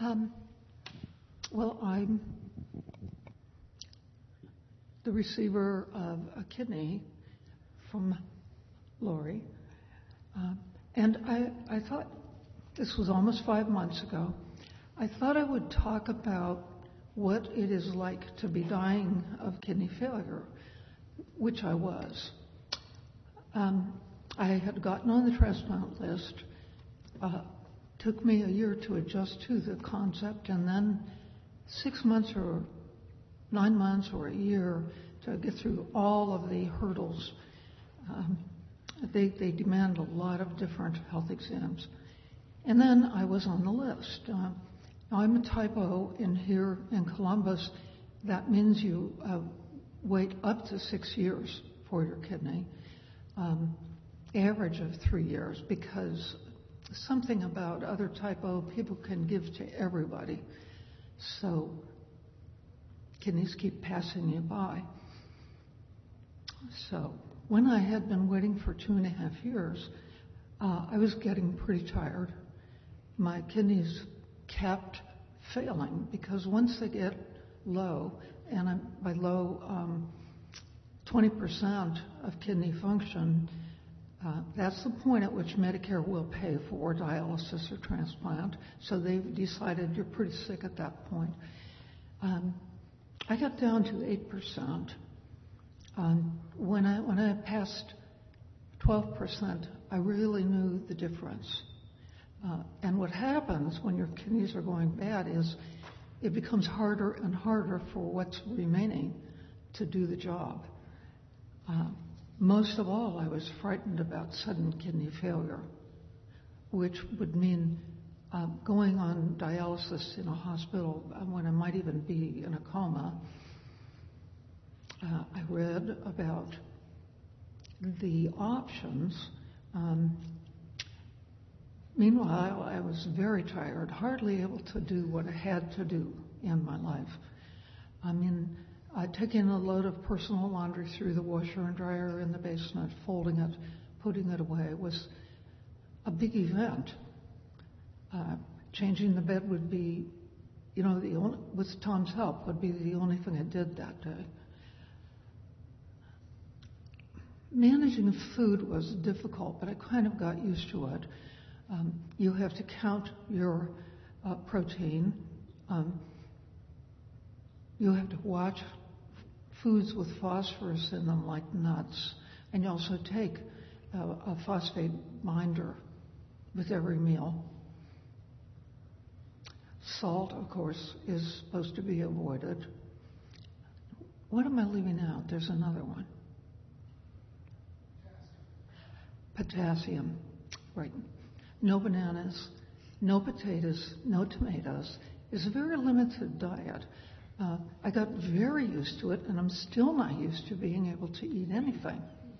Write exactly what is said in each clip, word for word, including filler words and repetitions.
Um, well, I'm the receiver of a kidney from Lori. Uh, and I, I thought, this was almost five months ago, I thought I would talk about what it is like to be dying of kidney failure, which I was. Um, I had gotten on the transplant list. Uh, took me a year to adjust to the concept, and then six months or nine months or a year to get through all of the hurdles. Um, they, they demand a lot of different health exams. And then I was on the list. Uh, I'm a type O, and here in Columbus, that means you uh, wait up to six years for your kidney, um, average of three years, because something about other type O people can give to everybody. So kidneys keep passing you by. So when I had been waiting for two and a half years, uh, I was getting pretty tired. My kidneys kept failing because once they get low, and I'm, by low, um, twenty percent of kidney function, uh, that's the point at which Medicare will pay for dialysis or transplant. So they've decided you're pretty sick at that point. Um, I got down to eight percent. Um, when I when I passed twelve percent, I really knew the difference. Uh, and what happens when your kidneys are going bad is it becomes harder and harder for what's remaining to do the job. Uh, most of all, I was frightened about sudden kidney failure, which would mean uh, going on dialysis in a hospital when I might even be in a coma. Uh, I read about the options. Um, meanwhile, I was very tired, hardly able to do what I had to do in my life. I mean, uh, taking a load of personal laundry through the washer and dryer in the basement, folding it, putting it away was a big event. Uh, changing the bed would be, you know, the only, with Tom's help, would be the only thing I did that day. Managing food was difficult, but I kind of got used to it. Um, you have to count your uh, protein. Um, you have to watch foods with phosphorus in them, like nuts. And you also take uh, a phosphate binder with every meal. Salt, of course, is supposed to be avoided. What am I leaving out? There's another one. Potassium, right. No bananas, no potatoes, no tomatoes. It's a very limited diet. Uh, I got very used to it, and I'm still not used to being able to eat anything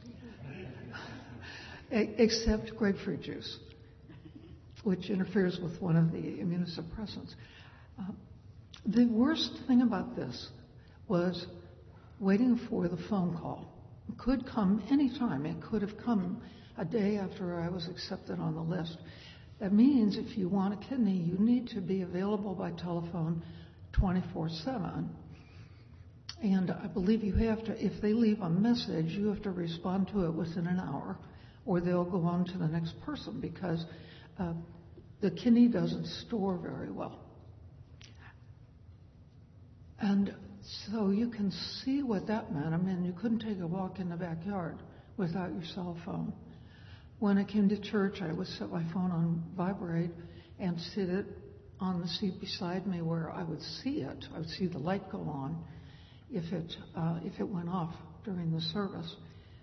except grapefruit juice, which interferes with one of the immunosuppressants. Uh, the worst thing about this was waiting for the phone call. It could come anytime. It could have come a day after I was accepted on the list. That means if you want a kidney, you need to be available by telephone twenty-four seven. And I believe you have to, if they leave a message, you have to respond to it within an hour, or they'll go on to the next person, because uh, the kidney doesn't store very well. And so you can see what that meant. I mean, you couldn't take a walk in the backyard without your cell phone. When I came to church, I would set my phone on vibrate and sit it on the seat beside me where I would see it. I would see the light go on if it uh, if it went off during the service.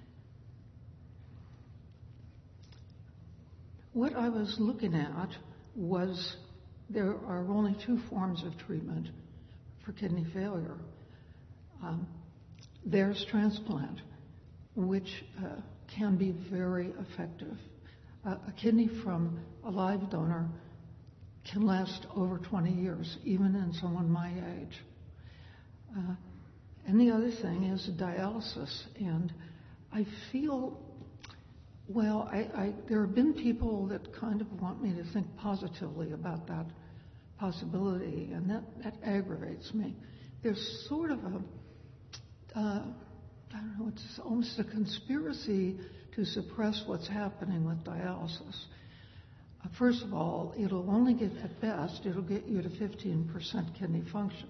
What I was looking at was there are only two forms of treatment for kidney failure. Um, there's transplant, which uh, can be very effective. Uh, a kidney from a live donor can last over twenty years, even in someone my age. Uh, and the other thing is dialysis. And I feel, well, I, I, there have been people that kind of want me to think positively about that possibility, and that, that aggravates me. There's sort of a, uh, I don't know, it's almost a conspiracy to suppress what's happening with dialysis. Uh, first of all, it'll only get, at best, it'll get you to fifteen percent kidney function.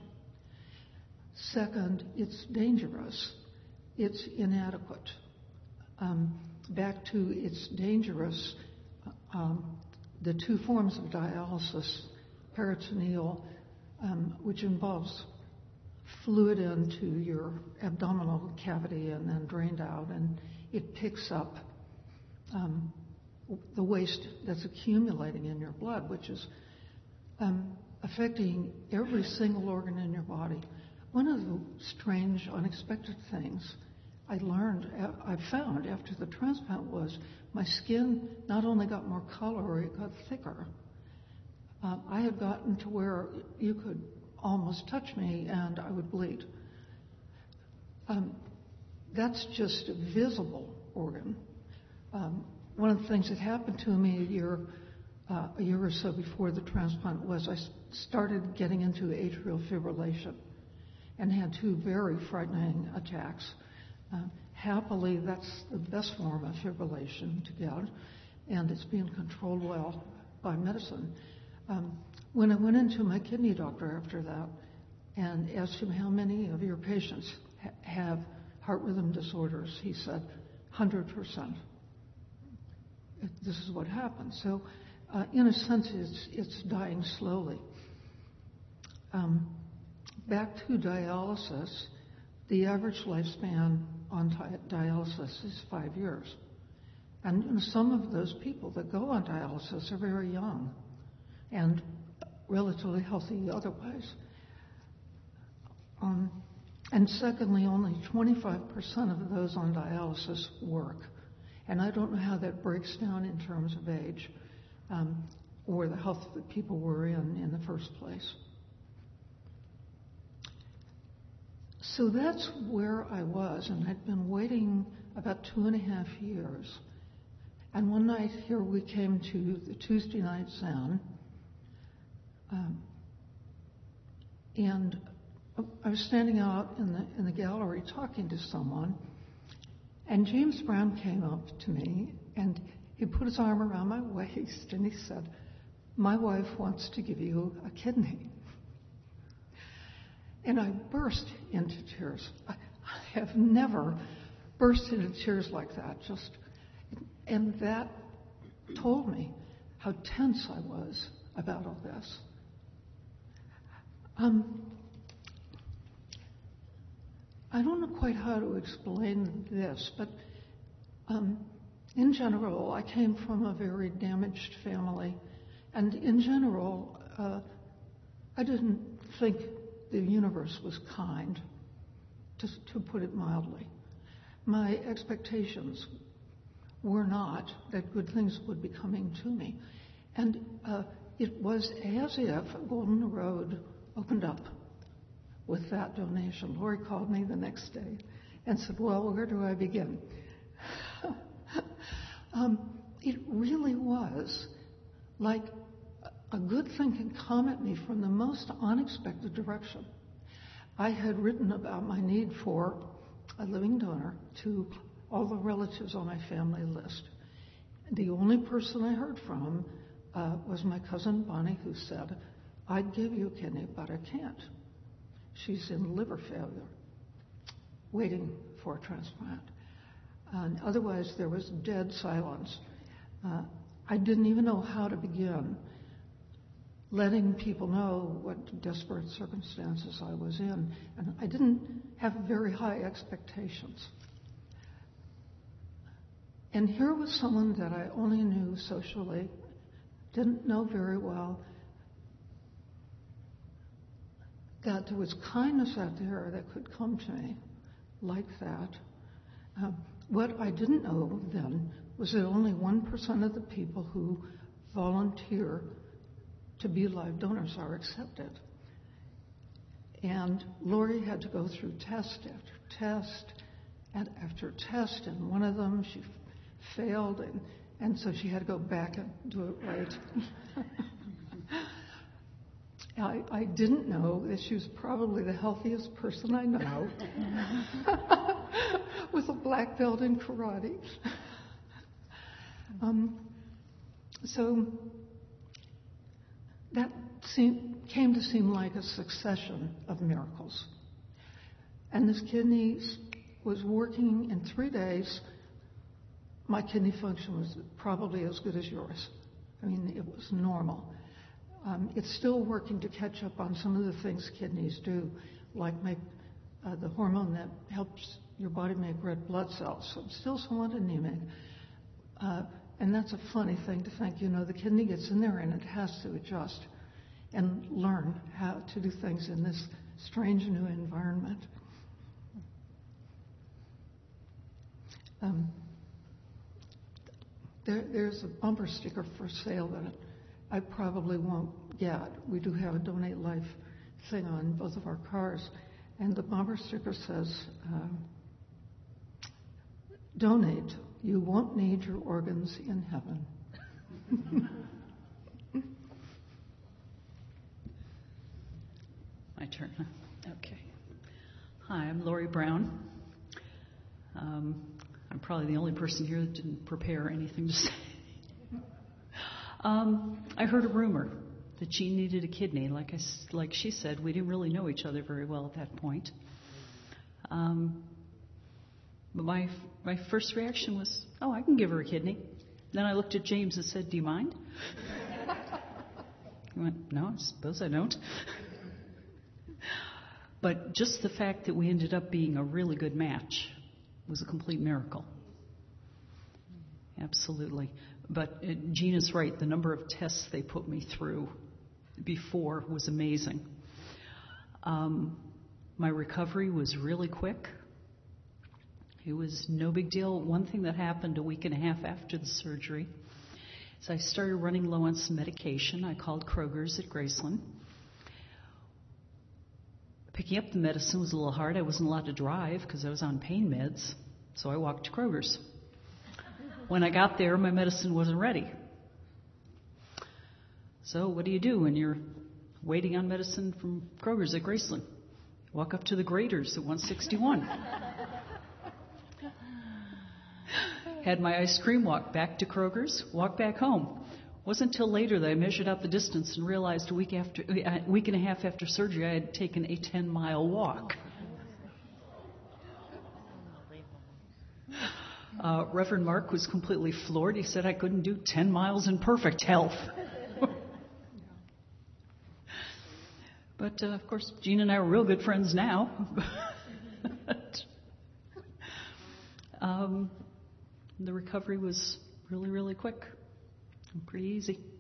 Second, it's dangerous. It's inadequate. Um, back to it's dangerous, um, the two forms of dialysis, peritoneal, um, which involves fluid into your abdominal cavity and then drained out, and it picks up um, the waste that's accumulating in your blood, which is um, affecting every single organ in your body. One of the strange, unexpected things I learned, I found after the transplant was my skin not only got more color, it got thicker. Uh, I had gotten to where you could almost touch me and I would bleed. Um, that's just a visible organ. Um, one of the things that happened to me a year, uh, a year or so before the transplant was I started getting into atrial fibrillation and had two very frightening attacks. Uh, happily, that's the best form of fibrillation to get, and it's being controlled well by medicine. Um, when I went into my kidney doctor after that and asked him how many of your patients ha- have heart rhythm disorders, he said, one hundred percent. It, this is what happens. So, uh, in a sense, it's, it's dying slowly. Um, back to dialysis, the average lifespan on di- dialysis is five years. And you know, some of those people that go on dialysis are very young and relatively healthy otherwise. Um, and secondly, only twenty-five percent of those on dialysis work. And I don't know how that breaks down in terms of age um, or the health that people were in in the first place. So that's where I was, and I'd been waiting about two and a half years. And one night here we came to the Tuesday night Zen, um, and I was standing out in the in the gallery talking to someone, and James Brown came up to me and he put his arm around my waist and he said, "My wife wants to give you a kidney." And I burst into tears. I, I have never burst into tears like that. Just, and that told me how tense I was about all this. Um, I don't know quite how to explain this, but um, in general, I came from a very damaged family, and in general, uh, I didn't think the universe was kind, to, to put it mildly. My expectations were not that good things would be coming to me. And uh, it was as if Golden Road opened up with that donation. Lori called me the next day and said, "Well, where do I begin?" um, it really was like a good thing can come at me from the most unexpected direction. I had written about my need for a living donor to all the relatives on my family list. The only person I heard from uh, was my cousin Bonnie, who said, "I'd give you a kidney, but I can't. She's in liver failure, waiting for a transplant." And otherwise, there was dead silence. Uh, I didn't even know how to begin letting people know what desperate circumstances I was in. And I didn't have very high expectations. And here was someone that I only knew socially, didn't know very well, that there was kindness out there that could come to me like that. Um, what I didn't know then was that only one percent of the people who volunteer to be live donors are accepted. And Lori had to go through test after test and after test, and one of them she f- failed, and, and so she had to go back and do it right. I, I didn't know that she was probably the healthiest person I know, with a black belt in karate. um, so that seemed, came to seem like a succession of miracles. And this kidney was working in three days. My kidney function was probably as good as yours. I mean, it was normal. Um, it's still working to catch up on some of the things kidneys do, like make uh, the hormone that helps your body make red blood cells. So I'm still somewhat anemic. Uh, and that's a funny thing to think. You know, the kidney gets in there and it has to adjust and learn how to do things in this strange new environment. Um, there, there's a bumper sticker for sale that I probably won't get. We do have a Donate Life thing on both of our cars. And the bumper sticker says, uh, donate. You won't need your organs in heaven. My turn, huh? Okay. Hi, I'm Lori Brown. Um, I'm probably the only person here that didn't prepare anything to say. Um, I heard a rumor that Jean needed a kidney. Like I, like she said, we didn't really know each other very well at that point. Um, but my my first reaction was, oh, I can give her a kidney. Then I looked at James and said, do you mind? He went, no, I suppose I don't. But just the fact that we ended up being a really good match was a complete miracle. Absolutely. But uh, Gina's right. The number of tests they put me through before was amazing. Um, my recovery was really quick. It was no big deal. One thing that happened a week and a half after the surgery is I started running low on some medication. I called Kroger's at Graceland. Picking up the medicine was a little hard. I wasn't allowed to drive because I was on pain meds, so I walked to Kroger's. When I got there, my medicine wasn't ready. So what do you do when you're waiting on medicine from Kroger's at Graceland? Walk up to the Graders at one sixty-one. Had my ice cream, walked back to Kroger's, walked back home. Wasn't until later that I measured out the distance and realized a week after, a week and a half after surgery, I had taken a ten-mile walk. Uh, Reverend Mark was completely floored. He said I couldn't do ten miles in perfect health. But, uh, of course, Gene and I are real good friends now. but, um, the recovery was really, really quick and pretty easy.